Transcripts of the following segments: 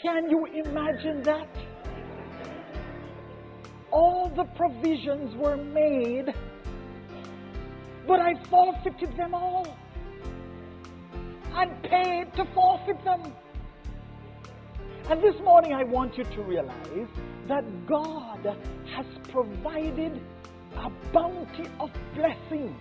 Can you imagine that? All the provisions were made, but I forfeited them all. I paid to forfeit them. And this morning I want you to realize that God has provided a bounty of blessing.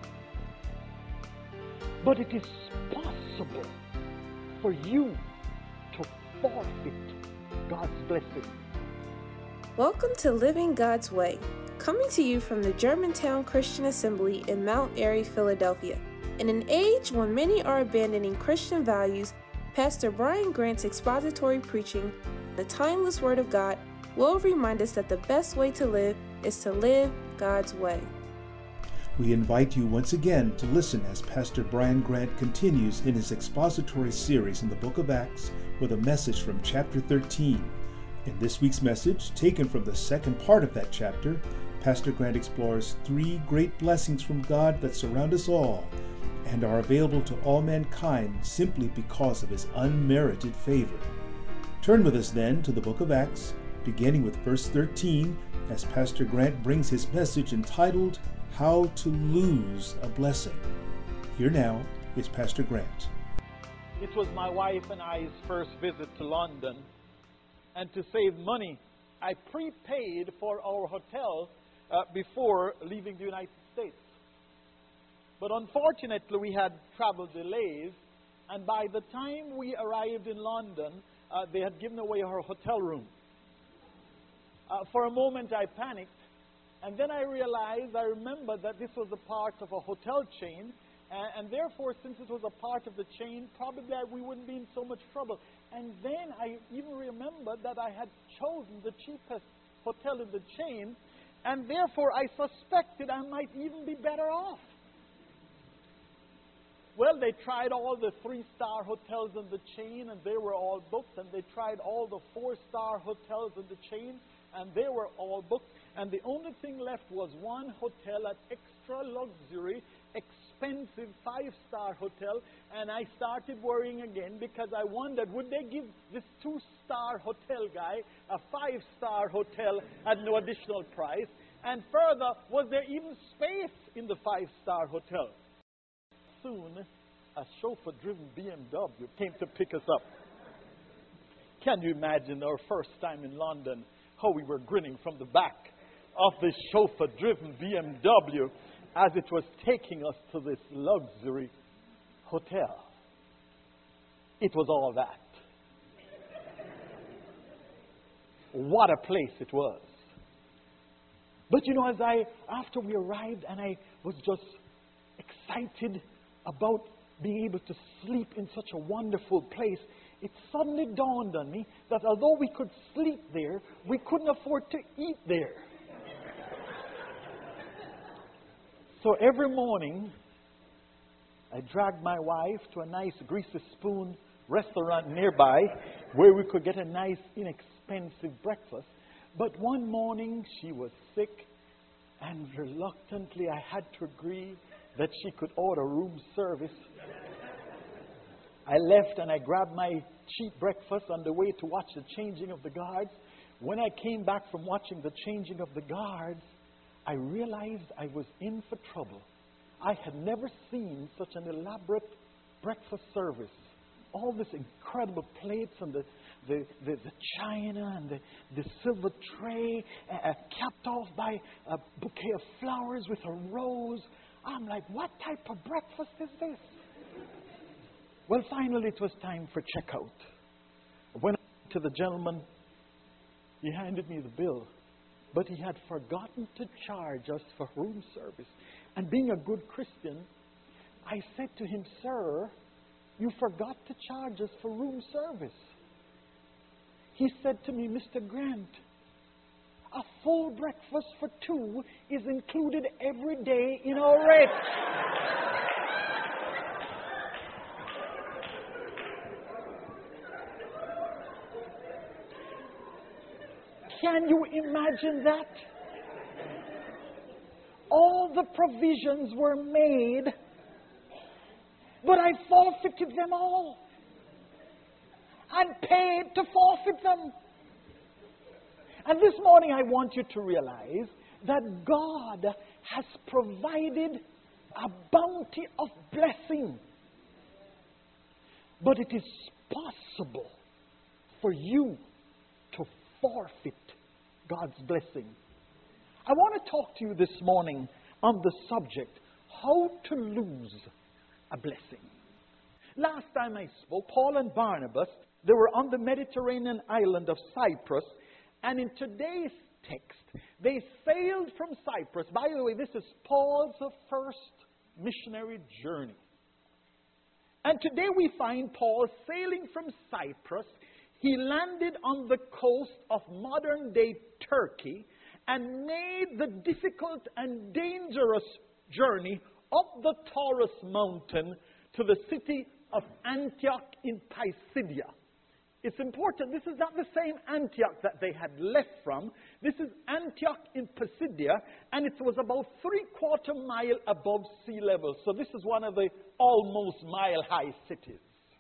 But it is possible for you to forfeit God's blessing. Welcome to Living God's Way, coming to you from the Germantown Christian Assembly in Mount Airy, Philadelphia. In an age when many are abandoning Christian values, Pastor Brian Grant's expository preaching, the timeless Word of God, will remind us that the best way to live is to live God's way. We invite you once again to listen as Pastor Brian Grant continues in his expository series in the book of Acts with a message from chapter 13. In this week's message, taken from the second part of that chapter, Pastor Grant explores three great blessings from God that surround us all and are available to all mankind simply because of his unmerited favor. Turn with us then to the book of Acts, beginning with verse 13, as Pastor Grant brings his message entitled, How to Lose a Blessing. Here now is Pastor Grant. It was my wife and I's first visit to London. And to save money, I prepaid for our hotel before leaving the United States. But unfortunately, we had travel delays, and by the time we arrived in London, they had given away our hotel room. For a moment, I panicked, and then I remembered that this was a part of a hotel chain, and therefore, since it was a part of the chain, probably we wouldn't be in so much trouble. And then I even remembered that I had chosen the cheapest hotel in the chain, and therefore I suspected I might even be better off. Well, they tried all the 3-star hotels in the chain, and they were all booked. And they tried all the 4-star hotels in the chain, and they were all booked. And the only thing left was one hotel, an extra luxury, expensive 5-star hotel. And I started worrying again because I wondered, would they give this 2-star hotel guy a 5-star hotel at no additional price? And further, was there even space in the 5-star hotel? Soon, a chauffeur-driven BMW came to pick us up. Can you imagine our first time in London, how we were grinning from the back of this chauffeur-driven BMW as it was taking us to this luxury hotel? It was all that. What a place it was. But you know, after we arrived and I was just excited about being able to sleep in such a wonderful place, it suddenly dawned on me that although we could sleep there, we couldn't afford to eat there. So every morning, I dragged my wife to a nice Greasy Spoon restaurant nearby where we could get a nice, inexpensive breakfast. But one morning, she was sick, and reluctantly, I had to agree that she could order room service. I left and I grabbed my cheap breakfast on the way to watch the changing of the guards. When I came back from watching the changing of the guards, I realized I was in for trouble. I had never seen such an elaborate breakfast service. All this incredible plates and the china and the silver tray, capped off by a bouquet of flowers with a rose. I'm like, what type of breakfast is this? Well, finally it was time for checkout. When I went to the gentleman, he handed me the bill, but he had forgotten to charge us for room service. And being a good Christian, I said to him, "Sir, you forgot to charge us for room service." He said to me, "Mr. Grant, a full breakfast for 2 is included every day in our rate." Can you imagine that? All the provisions were made, but I forfeited them all. and paid to forfeit them. And this morning I want you to realize that God has provided a bounty of blessing. But it is possible for you to forfeit God's blessing. I want to talk to you this morning on the subject, how to lose a blessing. Last time I spoke, Paul and Barnabas, they were on the Mediterranean island of Cyprus, and in today's text, they sailed from Cyprus. By the way, this is Paul's first missionary journey. And today we find Paul sailing from Cyprus. He landed on the coast of modern-day Turkey and made the difficult and dangerous journey up the Taurus mountain to the city of Antioch in Pisidia. It's important, this is not the same Antioch that they had left from. This is Antioch in Pisidia, and it was about 3/4 mile above sea level. So this is one of the almost mile-high cities.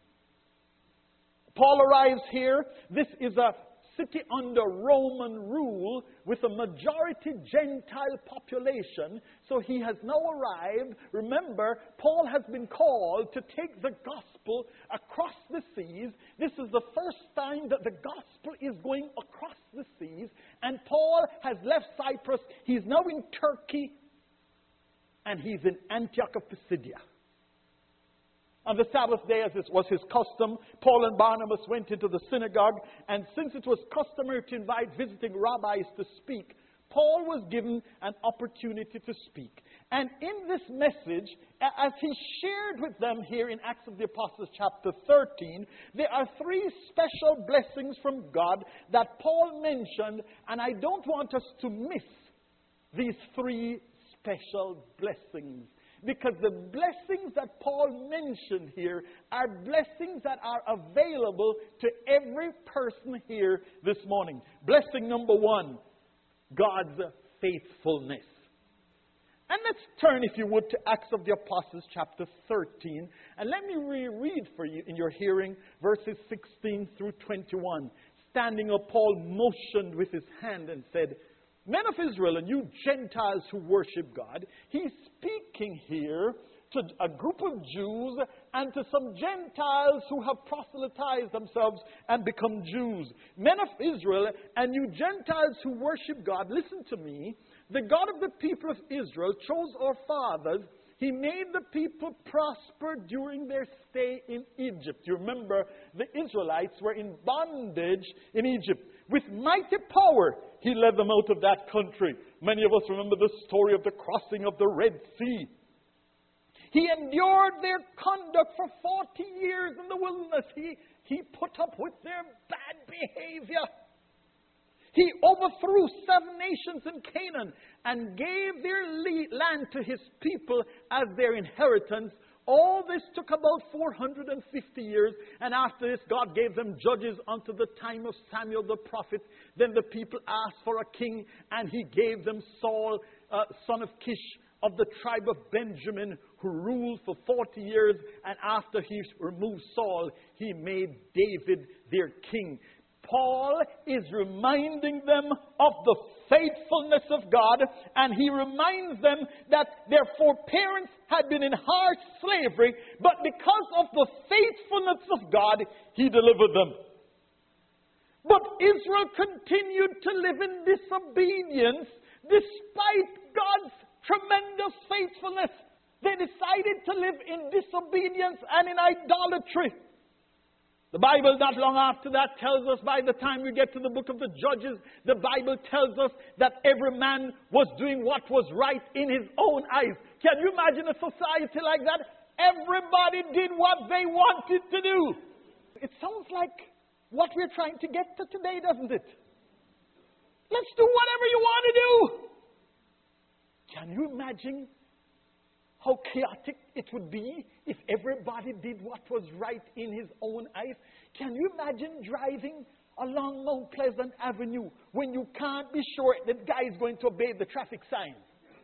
Paul arrives here. This is a city under Roman rule with a majority Gentile population. So he has now arrived. Remember, Paul has been called to take the gospel across the seas. This is the first time that the gospel is going across the seas. And Paul has left Cyprus. He's now in Turkey. And he's in Antioch of Pisidia. On the Sabbath day, as it was his custom, Paul and Barnabas went into the synagogue, and since it was customary to invite visiting rabbis to speak, Paul was given an opportunity to speak. And in this message, as he shared with them here in Acts of the Apostles chapter 13, there are 3 special blessings from God that Paul mentioned, and I don't want us to miss these 3 special blessings. Because the blessings that Paul mentioned here are blessings that are available to every person here this morning. Blessing number 1, God's faithfulness. And let's turn, if you would, to Acts of the Apostles chapter 13. And let me reread for you in your hearing verses 16 through 21. Standing up, Paul motioned with his hand and said, "Men of Israel and you Gentiles who worship God," he's speaking here to a group of Jews and to some Gentiles who have proselytized themselves and become Jews. "Men of Israel and you Gentiles who worship God, listen to me. The God of the people of Israel chose our fathers. He made the people prosper during their stay in Egypt." You remember, the Israelites were in bondage in Egypt. "With mighty power, He led them out of that country." Many of us remember the story of the crossing of the Red Sea. "He endured their conduct for 40 years in the wilderness." He put up with their bad behavior. "He overthrew 7 nations in Canaan and gave their land to His people as their inheritance." All this took about 450 years. And after this, God gave them judges unto the time of Samuel the prophet. Then the people asked for a king, and He gave them Saul, son of Kish, of the tribe of Benjamin, who ruled for 40 years. And after He removed Saul, He made David their king. Paul is reminding them of the faithfulness of God, and he reminds them that their foreparents had been in harsh slavery, but because of the faithfulness of God, He delivered them. But Israel continued to live in disobedience despite God's tremendous faithfulness. They decided to live in disobedience and in idolatry. The Bible, not long after that, tells us, by the time we get to the book of the Judges, the Bible tells us that every man was doing what was right in his own eyes. Can you imagine a society like that? Everybody did what they wanted to do. It sounds like what we're trying to get to today, doesn't it? Let's do whatever you want to do. Can you imagine how chaotic it would be if everybody did what was right in his own eyes? Can you imagine driving along Mount Pleasant Avenue when you can't be sure the guy is going to obey the traffic sign?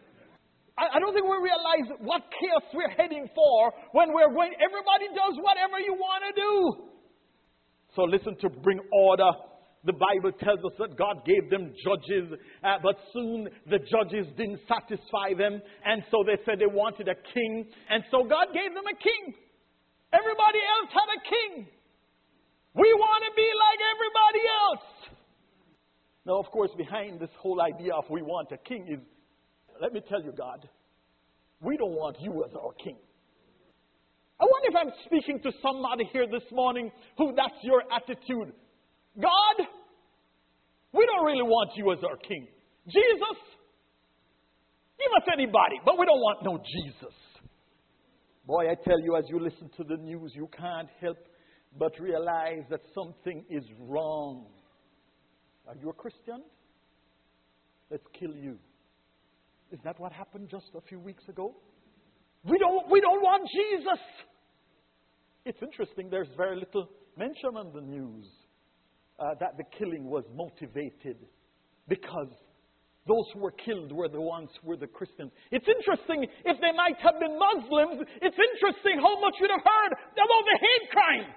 I don't think we realize what chaos we're heading for when we're going, everybody does whatever you want to do. So listen, to bring order. The Bible tells us that God gave them judges, but soon the judges didn't satisfy them. And so they said they wanted a king. And so God gave them a king. Everybody else had a king. We want to be like everybody else. Now, of course, behind this whole idea of we want a king is, let me tell you, God, we don't want you as our king. I wonder if I'm speaking to somebody here this morning who that's your attitude. God, we don't really want you as our king. Jesus, give us anybody, but we don't want no Jesus. Boy, I tell you, as you listen to the news, you can't help but realize that something is wrong. Are you a Christian? Let's kill you. Isn't that what happened just a few weeks ago? We don't want Jesus. It's interesting, there's very little mention on the news that the killing was motivated because those who were killed were the Christians. It's interesting, if they might have been Muslims, it's interesting how much you'd have heard about the hate crime.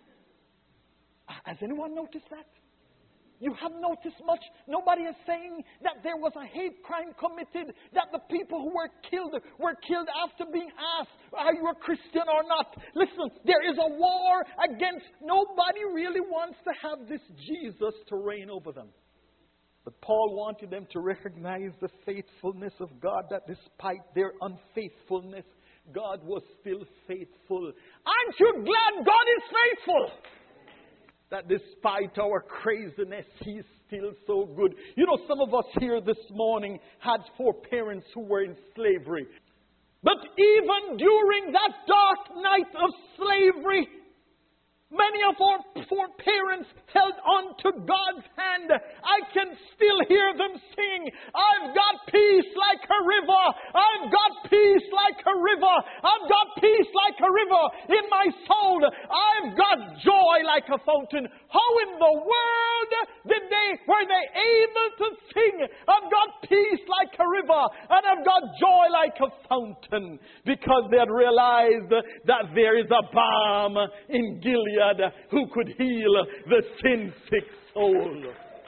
Has anyone noticed that? You haven't noticed much? Nobody is saying that there was a hate crime committed, that the people who were killed after being asked, are you a Christian or not? Listen, there is a war against, nobody really wants to have this Jesus to reign over them. But Paul wanted them to recognize the faithfulness of God, that despite their unfaithfulness, God was still faithful. Aren't you glad God is faithful? That despite our craziness, He's still so good. You know, some of us here this morning had foreparents who were in slavery. But even during that dark night of slavery, many of our foreparents held on to God's hand. I can still hear them sing, I've got peace like a river. I've got peace like a river. I've got peace like a river in my soul. I've got joy like a fountain. How in the world were they able to sing, I've got peace like a river and I've got joy like a fountain? Because they had realized that there is a balm in Gilead who could heal the sin-sick soul.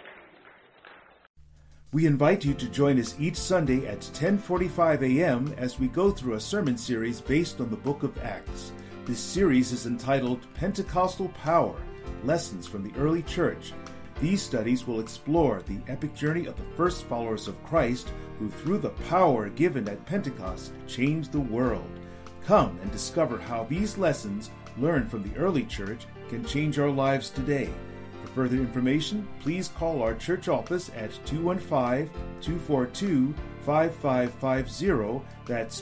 We invite you to join us each Sunday at 10:45 a.m. as we go through a sermon series based on the book of Acts. This series is entitled Pentecostal Power, Lessons from the Early Church. These studies will explore the epic journey of the first followers of Christ who, through the power given at Pentecost, changed the world. Come and discover how these lessons learned from the early church can change our lives today. For further information, please call our church office at 215-242-5550. That's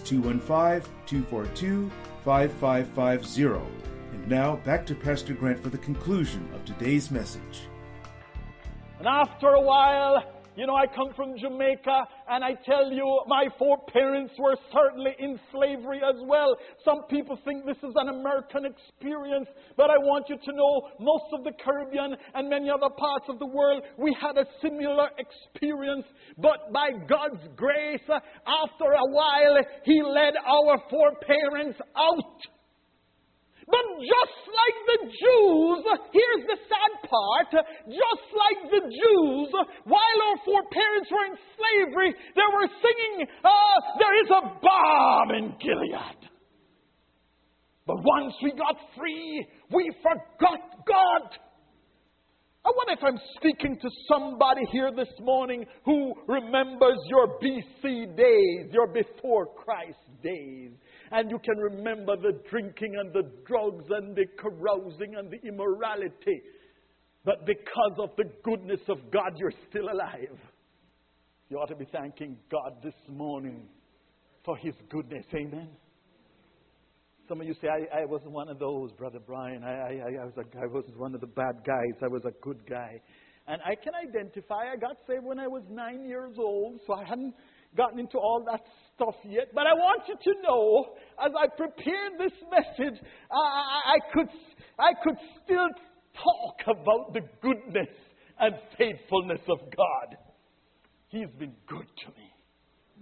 215-242-5550. And now, back to Pastor Grant for the conclusion of today's message. And after a while, you know, I come from Jamaica, and I tell you, my foreparents were certainly in slavery as well. Some people think this is an American experience, but I want you to know, most of the Caribbean and many other parts of the world, we had a similar experience. But by God's grace, after a while, He led our foreparents out. But just like the Jews, here's the sad part, just like the Jews, while our foreparents were in slavery, they were singing, there is a balm in Gilead. But once we got free, we forgot God. I wonder if I'm speaking to somebody here this morning who remembers your BC days, your before Christ days. And you can remember the drinking and the drugs and the carousing and the immorality. But because of the goodness of God, you're still alive. You ought to be thanking God this morning for His goodness. Amen. Some of you say, I wasn't one of those, Brother Brian. I wasn't one of the bad guys. I was a good guy. And I can identify, I got saved when I was 9 years old, so I hadn't gotten into all that stuff yet. But I want you to know, as I prepared this message, I could still talk about the goodness and faithfulness of God. He's been good to me.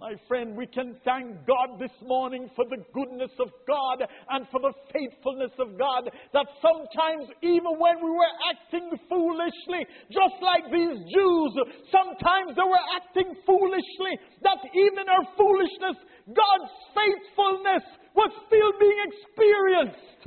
My friend, we can thank God this morning for the goodness of God and for the faithfulness of God. That sometimes, even when we were acting foolishly, just like these Jews, sometimes they were acting foolishly, that even our foolishness, God's faithfulness was still being experienced.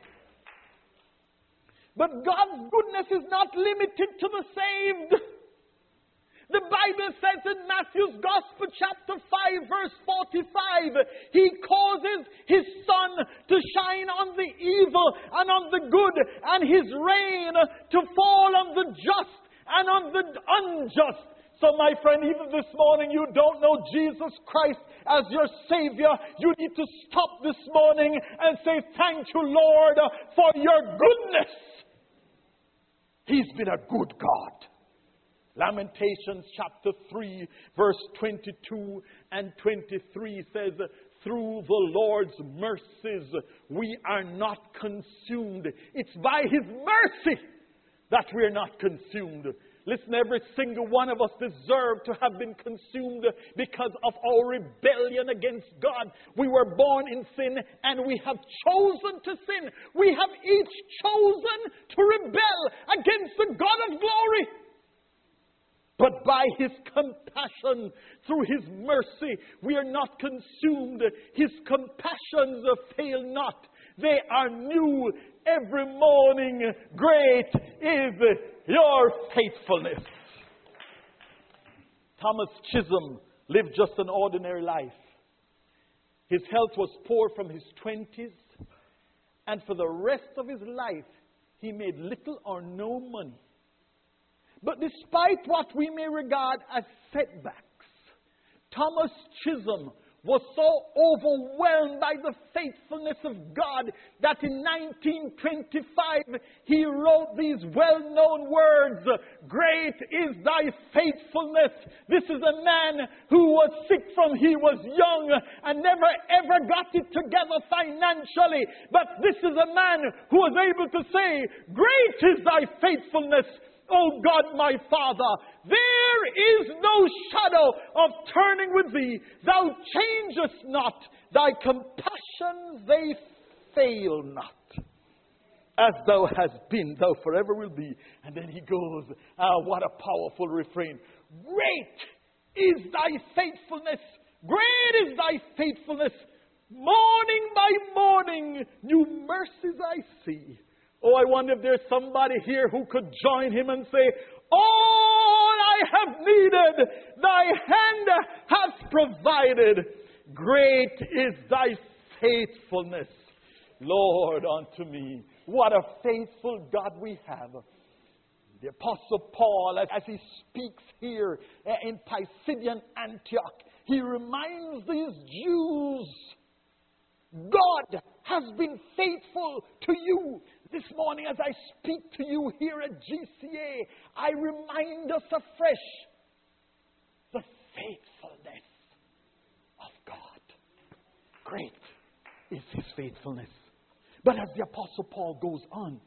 But God's goodness is not limited to the saved. The Bible says in Matthew's Gospel, chapter 5, verse 45, He causes His sun to shine on the evil and on the good, and His rain to fall on the just and on the unjust. So my friend, even this morning you don't know Jesus Christ as your Savior. You need to stop this morning and say, thank you, Lord, for your goodness. He's been a good God. Lamentations chapter 3 verse 22 and 23 says, through the Lord's mercies we are not consumed. It's by His mercy that we are not consumed. Listen, every single one of us deserve to have been consumed because of our rebellion against God. We were born in sin and we have chosen to sin. We have each chosen to rebel against the God of glory. But by His compassion, through His mercy, we are not consumed. His compassions fail not. They are new every morning. Great is your faithfulness. Thomas Chisholm lived just an ordinary life. His health was poor from his 20s. And for the rest of his life, he made little or no money. But despite what we may regard as setbacks, Thomas Chisholm was so overwhelmed by the faithfulness of God that in 1925 he wrote these well-known words, great is thy faithfulness. This is a man who was sick from he was young and never ever got it together financially. But this is a man who was able to say, great is thy faithfulness, O God my Father. There is no shadow of turning with thee. Thou changest not. Thy compassions, they fail not. As thou hast been, thou forever will be. And then he goes, what a powerful refrain. Great is thy faithfulness. Great is thy faithfulness. Morning by morning, new mercies I see. Oh, I wonder if there's somebody here who could join him and say, all I have needed, thy hand hath provided. Great is thy faithfulness, Lord, unto me. What a faithful God we have. The Apostle Paul, as he speaks here in Pisidian Antioch, he reminds these Jews, God has been faithful to you. This morning as I speak to you here at GCA, I remind us afresh the faithfulness of God. Great is His faithfulness. But as the Apostle Paul goes on,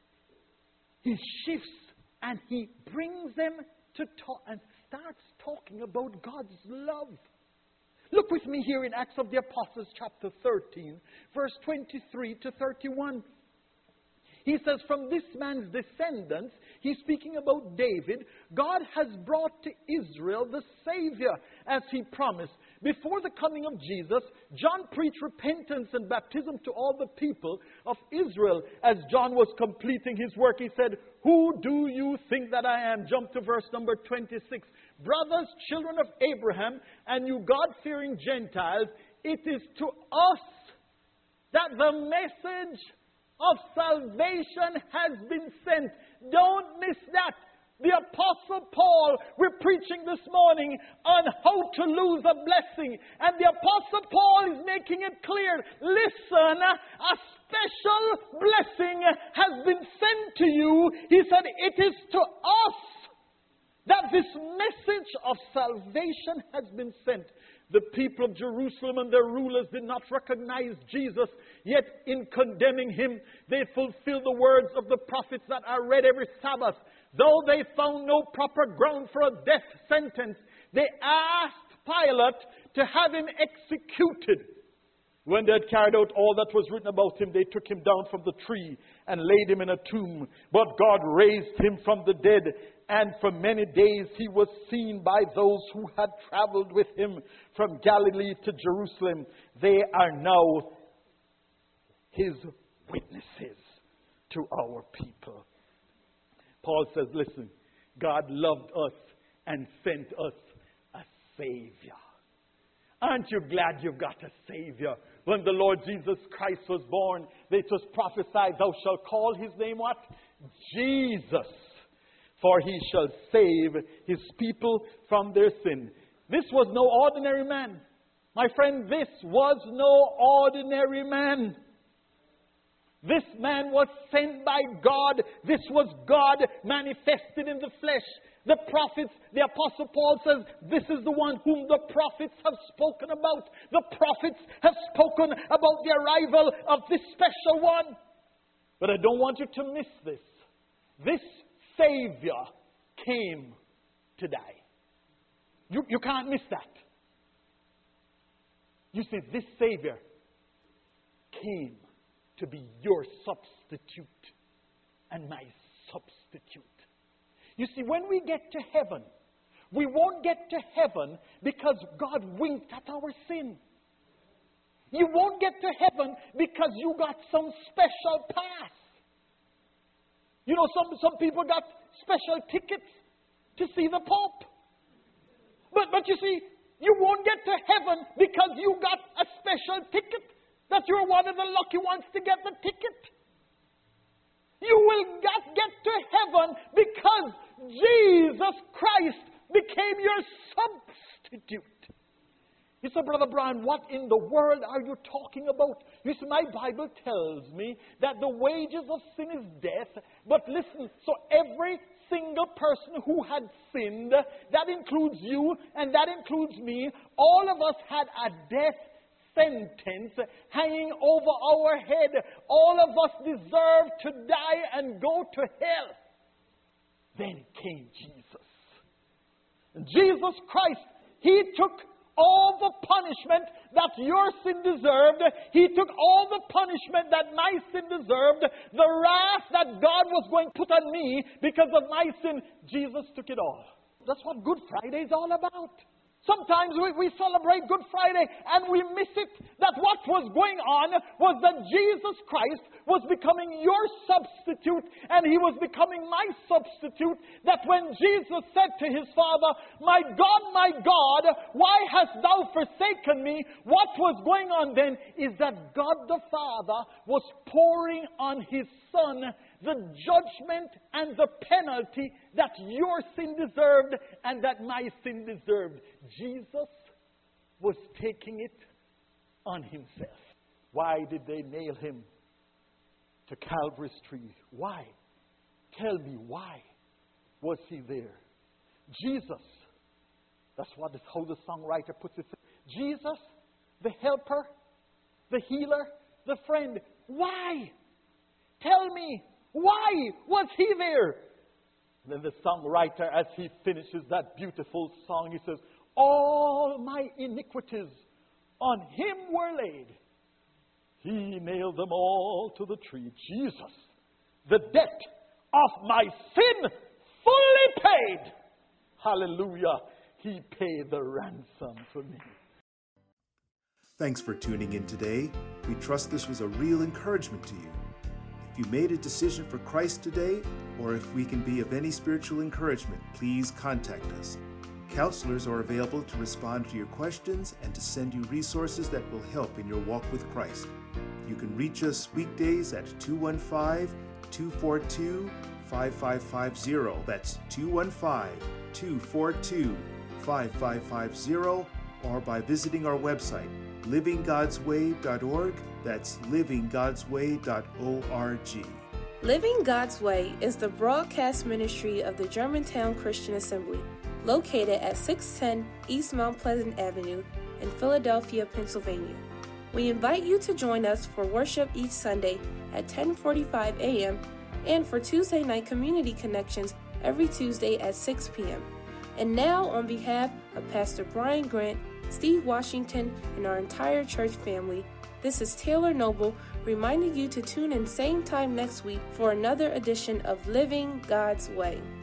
he shifts and he brings them to talk and starts talking about God's love. Look with me here in Acts of the Apostles chapter 13, verse 23 to 31. He says, from this man's descendants, he's speaking about David, God has brought to Israel the Savior, as He promised. Before the coming of Jesus, John preached repentance and baptism to all the people of Israel. As John was completing his work, he said, who do you think that I am? Jump to verse number 26. Brothers, children of Abraham, and you God-fearing Gentiles, it is to us that the message of salvation has been sent. Don't miss that. The Apostle Paul, we're preaching this morning on how to lose a blessing. And the Apostle Paul is making it clear. Listen, a special blessing has been sent to you. He said, it is to us that this message of salvation has been sent. The people of Jerusalem and their rulers did not recognize Jesus. Yet in condemning Him, they fulfilled the words of the prophets that are read every Sabbath. Though they found no proper ground for a death sentence, they asked Pilate to have him executed. When they had carried out all that was written about him, they took him down from the tree and laid him in a tomb. But God raised him from the dead, and for many days he was seen by those who had traveled with him from Galilee to Jerusalem. They are now his witnesses to our people. Paul says, listen, God loved us and sent us a Savior. Aren't you glad you've got a Savior? When the Lord Jesus Christ was born, they just prophesied, thou shalt call his name what? Jesus. For he shall save his people from their sin. This was no ordinary man. My friend, this was no ordinary man. This man was sent by God. This was God manifested in the flesh. The prophets, the Apostle Paul says, this is the one whom the prophets have spoken about. The prophets have spoken about the arrival of this special one. But I don't want you to miss this. This Savior came to die. You can't miss that. You see, this Savior came to be your substitute and my substitute. You see, when we get to heaven, we won't get to heaven because God winked at our sin. You won't get to heaven because you got some special pass. You know, some people got special tickets to see the Pope. But you see, you won't get to heaven because you got a special ticket, that you're one of the lucky ones to get the ticket. You will get to heaven because Jesus Christ became your substitute. You say, Brother Brian, what in the world are you talking about? You see, my Bible tells me that the wages of sin is death. But listen, so every single person who had sinned, that includes you and that includes me, all of us had a death sentence hanging over our head. All of us deserve to die and go to hell. Then came Jesus. And Jesus Christ, he took all the punishment that your sin deserved. He took all the punishment that my sin deserved. The wrath that God was going to put on me because of my sin, Jesus took it all. That's what Good Friday is all about. Sometimes we celebrate Good Friday and we miss it. That what was going on was that Jesus Christ was becoming your substitute and he was becoming my substitute. That when Jesus said to his Father, my God, why hast thou forsaken me? What was going on then is that God the Father was pouring on his Son the judgment and the penalty that your sin deserved and that my sin deserved. Jesus was taking it on himself. Why did they nail him to Calvary's tree? Why? Tell me, why was he there? Jesus, that's how the songwriter puts it. Jesus, the helper, the healer, the friend. Why? Tell me, why was he there? And then the songwriter, as he finishes that beautiful song, he says, all my iniquities on him were laid. He nailed them all to the tree. Jesus, the debt of my sin, fully paid. Hallelujah. He paid the ransom for me. Thanks for tuning in today. We trust this was a real encouragement to you. If you made a decision for Christ today, or if we can be of any spiritual encouragement, please contact us. Counselors are available to respond to your questions and to send you resources that will help in your walk with Christ. You can reach us weekdays at 215-242-5550. That's 215-242-5550, or by visiting our website, livinggodsway.org. That's livinggodsway.org. Living God's Way is the broadcast ministry of the Germantown Christian Assembly, located at 610 East Mount Pleasant Avenue in Philadelphia, Pennsylvania. We invite you to join us for worship each Sunday at 10:45 a.m. and for Tuesday night community connections every Tuesday at 6 p.m. And now, on behalf of Pastor Brian Grant Steve Washington, and our entire church family, this is Taylor Noble reminding you to tune in same time next week for another edition of Living God's Way.